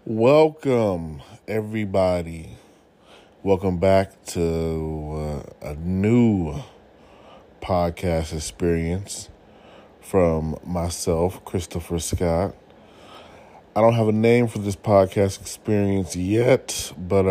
Welcome, everybody. Welcome back to a new podcast experience from myself, Christopher Scott. I don't have a name for this podcast experience yet, but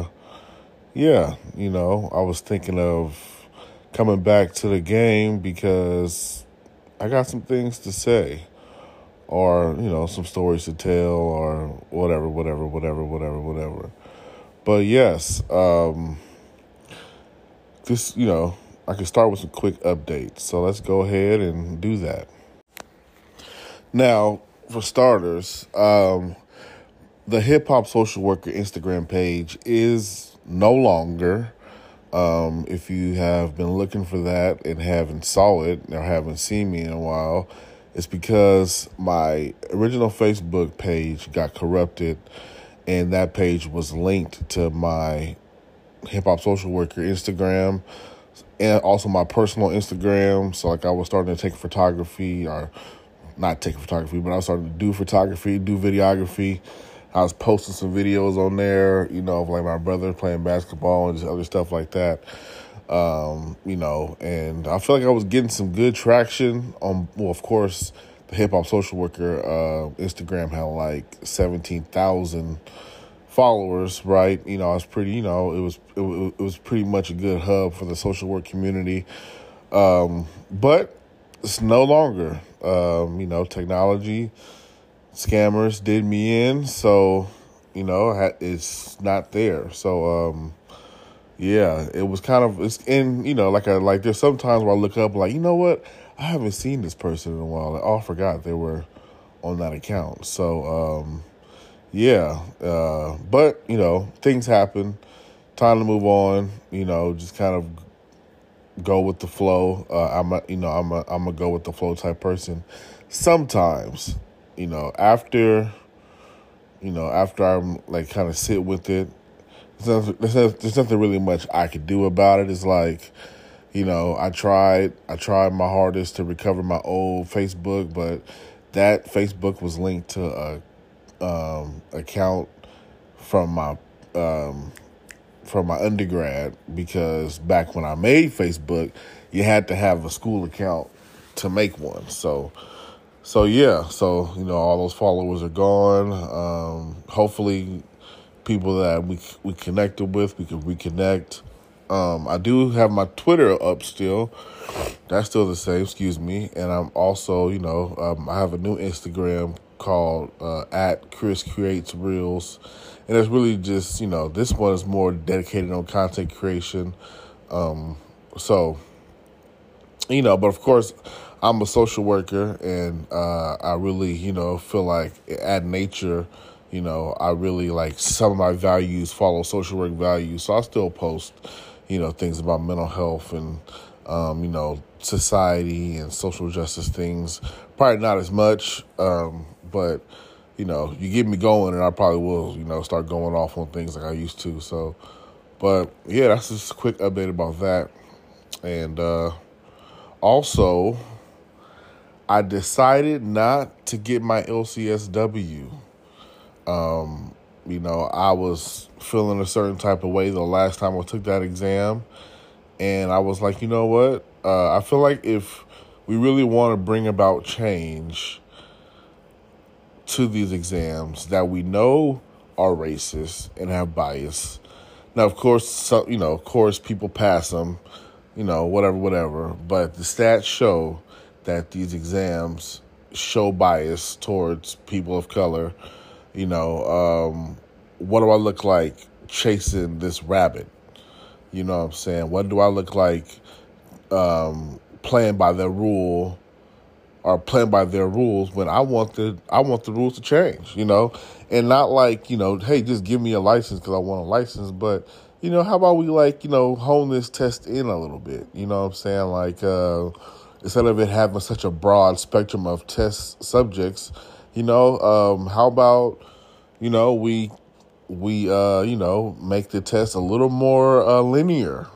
I was thinking of coming back to the game because I got some things to say. Or, some stories to tell or whatever. But yes, I can start with some quick updates. So let's go ahead and do that. Now, for starters, the Hip Hop Social Worker Instagram page is no longer. If you have been looking for that and haven't saw it or haven't seen me in a while, it's because my original Facebook page got corrupted, and that page was linked to my Hip Hop Social Worker Instagram and also my personal Instagram. So, I was starting to take photography, or not take photography, but I was starting to do photography, do videography. I was posting some videos on there, of my brother playing basketball and just other stuff like that. And I feel like I was getting some good traction on, of course, the Hip Hop Social Worker Instagram had 17,000 followers, right? I was pretty, it was pretty much a good hub for the social work community. But it's no longer, technology scammers did me in, so, it's not there. So, yeah, it was kind of, there's sometimes where I look up you know what? I haven't seen this person in a while. I forgot they were on that account. So, but, things happen. Time to move on, just kind of go with the flow. I'm a go with the flow type person. Sometimes, after I'm kind of sit with it, there's nothing really much I could do about it. It's I tried my hardest to recover my old Facebook, but that Facebook was linked to a account from my undergrad, because back when I made Facebook, you had to have a school account to make one. So all those followers are gone. Hopefully, people that we connected with, we can reconnect. I do have my Twitter up still. That's still the same, excuse me. And I'm also, I have a new Instagram called at Chris Creates Reels. And it's really just, this one is more dedicated on content creation. But of course, I'm a social worker, and I really, feel like at nature, I really some of my values follow social work values. So I still post, things about mental health and, society and social justice things. Probably not as much, but, you get me going, and I probably will, start going off on things like I used to. So, but yeah, that's just a quick update about that. And also, I decided not to get my LCSW. I was feeling a certain type of way the last time I took that exam. And I was like, you know what? I feel like if we really want to bring about change to these exams that we know are racist and have bias. Now, of course, people pass them, whatever. But the stats show that these exams show bias towards people of color. What do I look like chasing this rabbit? You know what I'm saying? What do I look like playing by their rule or playing by their rules when I want the rules to change, and not hey, just give me a license because I want a license. But, how about we hone this test in a little bit? You know what I'm saying? Instead of it having such a broad spectrum of test subjects, how about, we make the test a little more linear,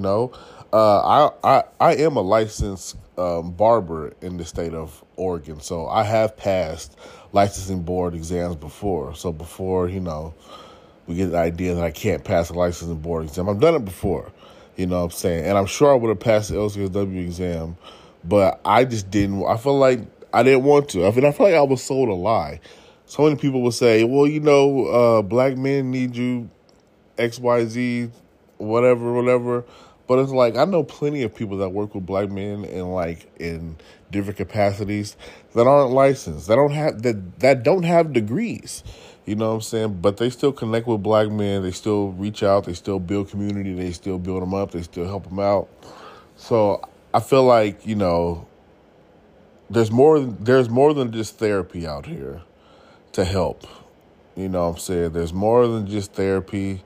I am a licensed barber in the state of Oregon, so I have passed licensing board exams before. So before, we get the idea that I can't pass a licensing board exam, I've done it before, what I'm saying? And I'm sure I would have passed the LCSW exam, but I just didn't. I feel like I didn't want to. I feel like I was sold a lie. So many people would say, well, black men need you, XYZ, whatever. But it's like, I know plenty of people that work with black men in different capacities that aren't licensed, that don't have degrees. You know what I'm saying? But they still connect with black men. They still reach out. They still build community. They still build them up. They still help them out. So I feel like, there's more than just therapy out here to help. You know what I'm saying? There's more than just therapy.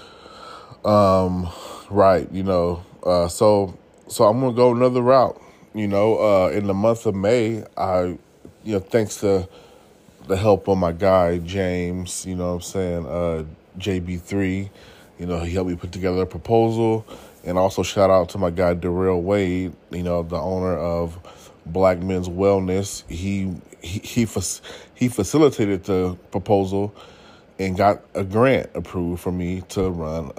Right. So I'm going to go another route. In the month of May, thanks to the help of my guy, James, JB3, he helped me put together a proposal. And also shout out to my guy, Darrell Wade, the owner of Black Men's Wellness. He facilitated the proposal and got a grant approved for me to run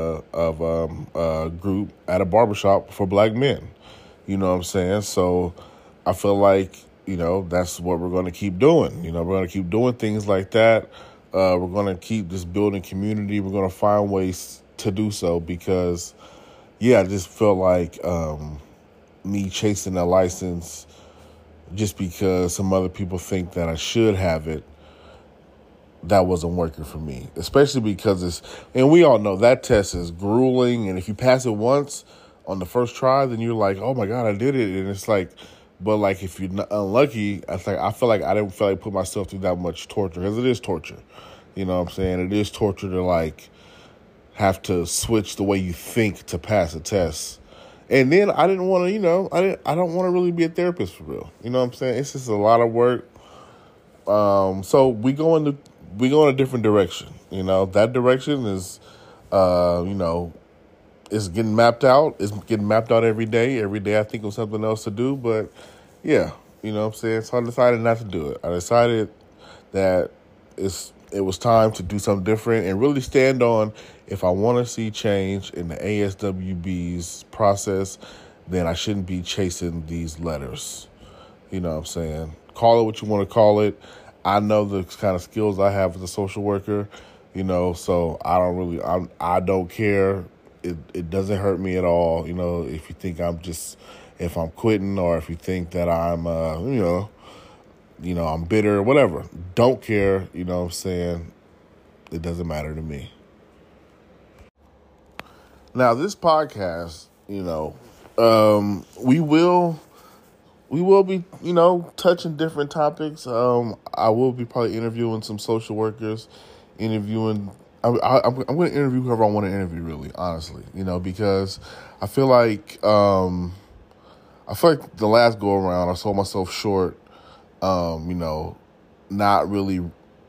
a group at a barbershop for black men. You know what I'm saying? So I feel like, that's what we're going to keep doing. We're going to keep doing things like that. We're going to keep just building community. We're going to find ways to do so because, I just felt like me chasing a license just because some other people think that I should have it, that wasn't working for me, especially because and we all know that test is grueling. And if you pass it once on the first try, then you're like, oh my God, I did it. And it's like, but like, if you're unlucky, I feel like I didn't feel like put myself through that much torture, because it is torture. You know what I'm saying? It is torture to like have to switch the way you think to pass a test. And then I didn't want to, I don't want to really be a therapist for real. You know what I'm saying? It's just a lot of work. So we go in a different direction. That direction is, is getting mapped out. It's getting mapped out every day. Every day I think of something else to do. But yeah, you know what I'm saying? So I decided not to do it. I decided that it was time to do something different and really stand on, if I want to see change in the ASWB's process, then I shouldn't be chasing these letters. You know what I'm saying? Call it what you want to call it. I know the kind of skills I have as a social worker, so I don't care. It doesn't hurt me at all, if you think if I'm quitting, or if you think that I'm, I'm bitter, whatever. Don't care, you know what I'm saying? It doesn't matter to me. Now, this podcast, we will be, touching different topics. I will be probably interviewing some social workers, I'm going to interview whoever I want to interview, really, honestly, because I feel like the last go around I sold myself short, not really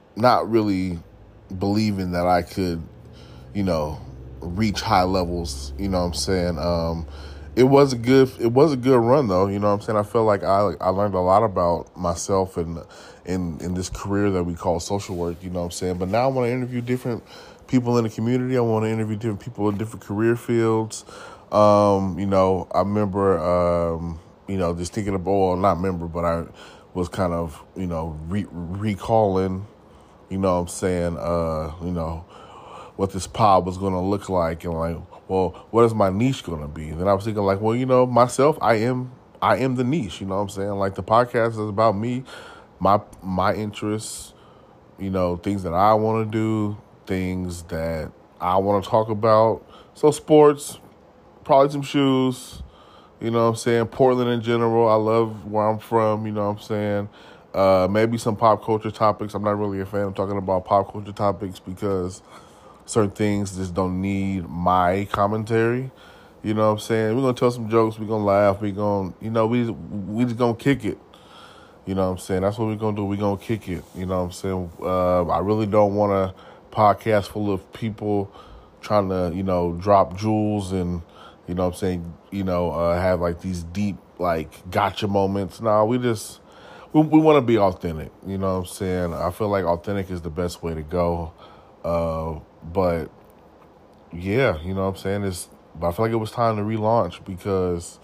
believing that I could, reach high levels. You know what I'm saying? It was a good run though. You know what I'm saying? I feel like I learned a lot about myself and in this career that we call social work. You know what I'm saying? But now I want to interview different people in the community. I want to interview different people in different career fields. I remember, just thinking about, well, not remember, but I was kind of, recalling, you know what I'm saying, what this pod was going to look like, and like, well, what is my niche going to be? Then I was thinking like, well, myself, I am the niche, you know what I'm saying? Like, the podcast is about me, my interests, things that I want to do, things that I want to talk about. So sports, probably some shoes, you know what I'm saying? Portland in general. I love where I'm from, you know what I'm saying? Maybe some pop culture topics. I'm not really a fan of talking about pop culture topics because certain things just don't need my commentary. You know what I'm saying? We're going to tell some jokes. We're going to laugh. We're going to, we just going to kick it. You know what I'm saying? That's what we're going to do. We're going to kick it. You know what I'm saying? I really don't want a podcast full of people trying to, drop jewels and, you know what I'm saying, have like these deep, like, gotcha moments. No, we we want to be authentic. You know what I'm saying? I feel like authentic is the best way to go. But yeah, you know what I'm saying? But I feel like it was time to relaunch because,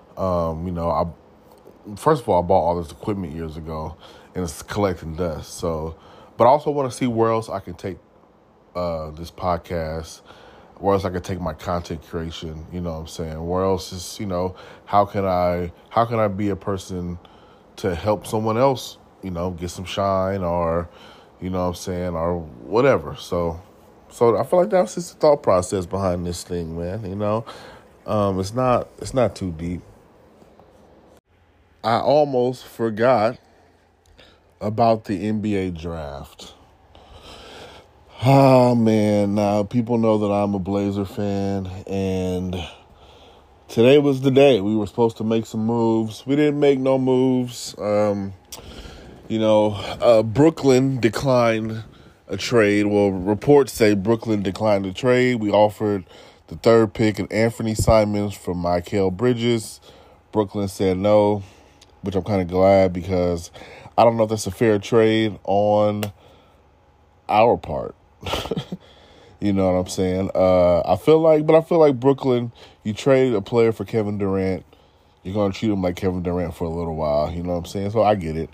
first of all, I bought all this equipment years ago, and it's collecting dust. So, but I also want to see where else I can take this podcast, where else I can take my content creation. You know what I'm saying? Where else is how can I be a person to help someone else, get some shine or, what I'm saying, or whatever. So I feel like that's just the thought process behind this thing, man. It's not too deep. I almost forgot about the NBA draft. Ah, man. Now, people know that I'm a Blazer fan, and today was the day. We were supposed to make some moves. We didn't make no moves. Brooklyn declined a trade. Well, reports say Brooklyn declined a trade. We offered the third pick and Anthony Simons from Mikal Bridges. Brooklyn said no, which I'm kind of glad because I don't know if that's a fair trade on our part. You know what I'm saying? I feel like Brooklyn, you trade a player for Kevin Durant, you're going to treat him like Kevin Durant for a little while. You know what I'm saying? So I get it.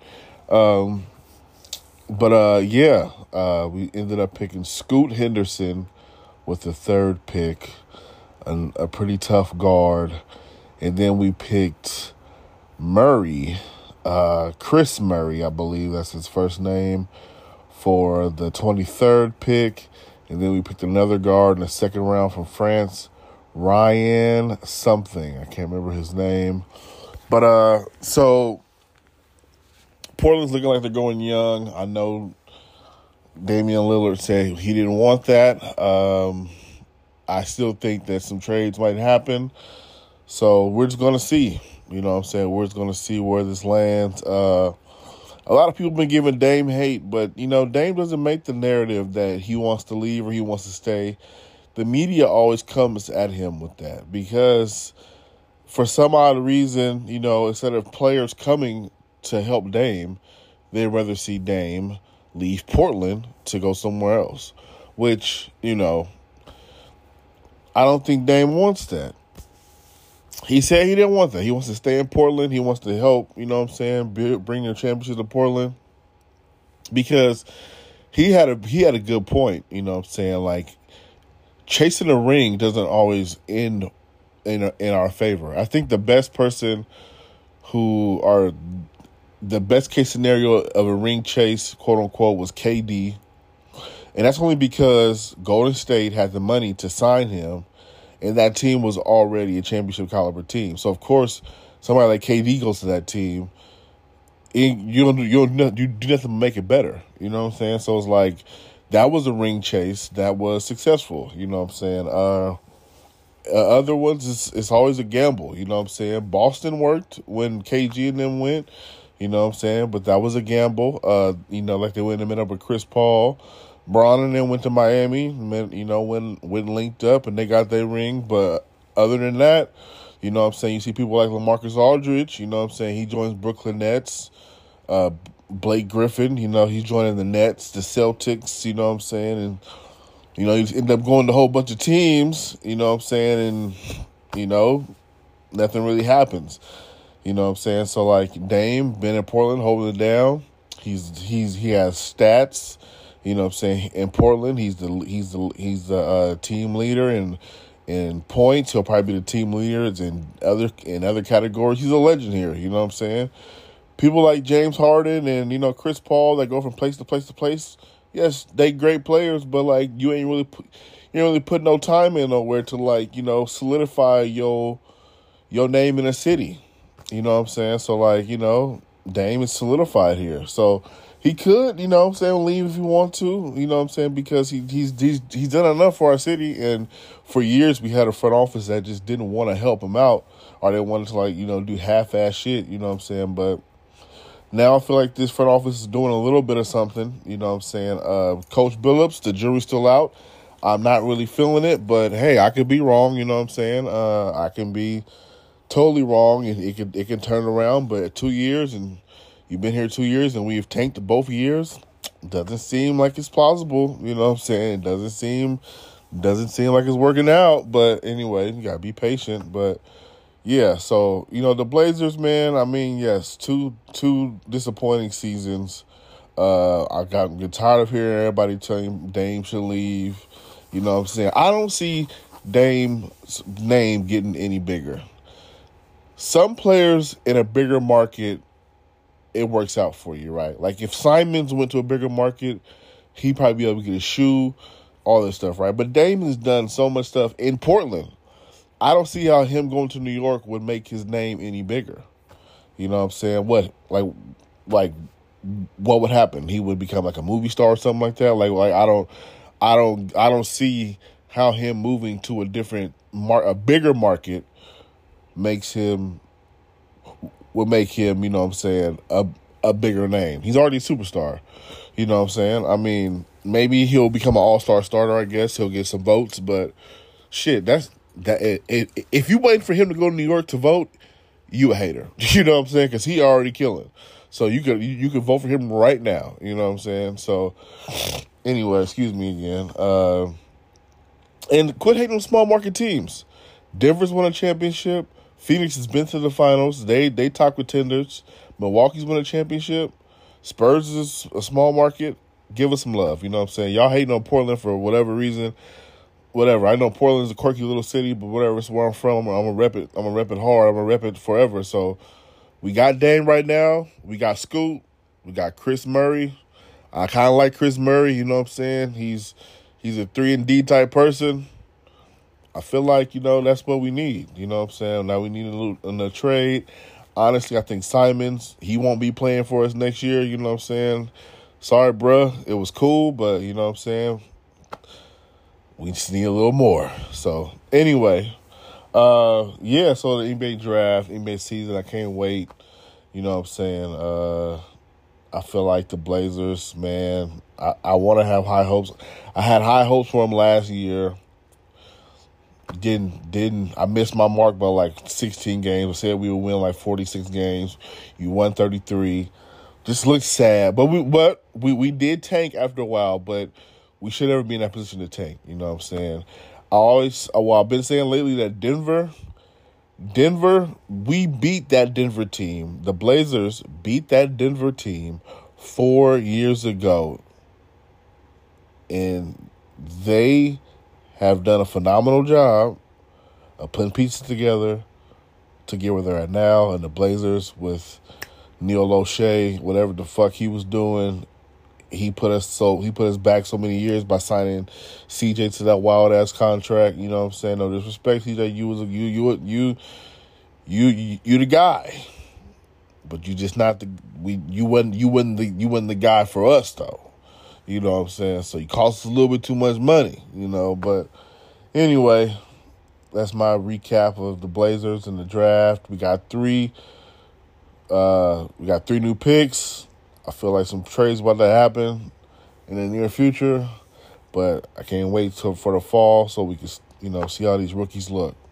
We ended up picking Scoot Henderson with the third pick, a pretty tough guard. And then we picked Murray, Chris Murray, I believe that's his first name, for the 23rd pick. And then we picked another guard in the second round from France, Ryan something. I can't remember his name. But so Portland's looking like they're going young. I know Damian Lillard said he didn't want that. I still think that some trades might happen. So we're just going to see. You know what I'm saying? We're just going to see where this lands. A lot of people have been giving Dame hate, but, Dame doesn't make the narrative that he wants to leave or he wants to stay. The media always comes at him with that because for some odd reason, instead of players coming to help Dame, they'd rather see Dame leave Portland to go somewhere else, which, I don't think Dame wants that. He said he didn't want that. He wants to stay in Portland. He wants to help, bring the championship to Portland. Because he had a good point, like chasing a ring doesn't always end in our favor. I think the best person who are the best case scenario of a ring chase, quote unquote, was KD. And that's only because Golden State had the money to sign him. And that team was already a championship caliber team. So, of course, somebody like KD goes to that team, you do nothing to make it better. You know what I'm saying? So, it's like that was a ring chase that was successful. You know what I'm saying? Other ones, it's always a gamble. You know what I'm saying? Boston worked when KG and them went. You know what I'm saying? But that was a gamble. Like they went and met up with Chris Paul. Bron and them went to Miami, went linked up, and they got their ring. But other than that, you know what I'm saying, you see people like LaMarcus Aldridge, you know what I'm saying, he joins Brooklyn Nets. Blake Griffin, he's joining the Nets, the Celtics, you know what I'm saying, and, you end up going to a whole bunch of teams, you know what I'm saying, and, nothing really happens. You know what I'm saying? So, like, Dame, been in Portland, holding it down. He has stats. You know what I'm saying? In Portland, he's the team leader in points. He'll probably be the team leader in other categories. He's a legend here. You know what I'm saying? People like James Harden and Chris Paul that go from place to place to place. Yes, they great players, but like you ain't really put no time in nowhere to solidify your name in a city. You know what I'm saying? So like Dame is solidified here. So. He could, leave if he want to, because he's done enough for our city. And for years we had a front office that just didn't want to help him out, or they wanted to do half-ass shit, But now I feel like this front office is doing a little bit of something, Coach Billups, the jury's still out. I'm not really feeling it, but hey, I could be wrong, I can be totally wrong, and it can turn around. But 2 years and you've been here 2 years and we've tanked both years. Doesn't seem like it's plausible. You know what I'm saying? Doesn't seem like it's working out. But anyway, you gotta be patient. But yeah, so the Blazers, man. I mean, yes, two disappointing seasons. I get tired of hearing everybody telling Dame should leave. You know what I'm saying? I don't see Dame's name getting any bigger. Some players in a bigger market, it works out for you, right? Like if Simons went to a bigger market, he'd probably be able to get a shoe, all this stuff, right? But Dame has done so much stuff in Portland. I don't see how him going to New York would make his name any bigger. You know what I'm saying? What would happen? He would become like a movie star or something like that. Like I don't see how him moving to a bigger market would make him, you know what I'm saying, a bigger name. He's already a superstar. You know what I'm saying? I mean, maybe he'll become an all-star starter, I guess. He'll get some votes, but shit, if you wait for him to go to New York to vote, you a hater. You know what I'm saying? Because he already killing. So you could vote for him right now. You know what I'm saying? So anyway, excuse me again. And quit hating on small market teams. Denver's won a championship. Phoenix has been to the finals. They top contenders. Milwaukee's won a championship. Spurs is a small market. Give us some love. You know what I'm saying? Y'all hating on Portland for whatever reason. Whatever. I know Portland's a quirky little city, but whatever. It's where I'm from. I'm gonna rep it. I'm gonna rep it hard. I'm gonna rep it forever. So we got Dame right now. We got Scoot. We got Chris Murray. I kind of like Chris Murray. You know what I'm saying? He's a 3-and-D type person. I feel like, that's what we need. You know what I'm saying? Now we need a trade. Honestly, I think Simons, he won't be playing for us next year. You know what I'm saying? Sorry, bruh. It was cool, but you know what I'm saying? We just need a little more. So, anyway. So the NBA draft, NBA season, I can't wait. You know what I'm saying? I feel like the Blazers, man, I want to have high hopes. I had high hopes for them last year. I missed my mark by like 16 games. I said we would win like 46 games. You won 33. Just looked sad. But we did tank after a while, but we should never be in that position to tank. You know what I'm saying? I've been saying lately that Denver, we beat that Denver team. The Blazers beat that Denver team 4 years ago. And they have done a phenomenal job of putting pieces together to get where they're at now. And the Blazers with Neil O'Shea, whatever the fuck he was doing, he put us back so many years by signing CJ to that wild ass contract. You know what I'm saying? No disrespect, CJ. You the guy, but you just not you wasn't the guy for us though. You know what I'm saying? So he cost us a little bit too much money, but anyway, that's my recap of the Blazers and the draft. We got three new picks. I feel like some trades about to happen in the near future, but I can't wait for the fall so we can, see how these rookies look.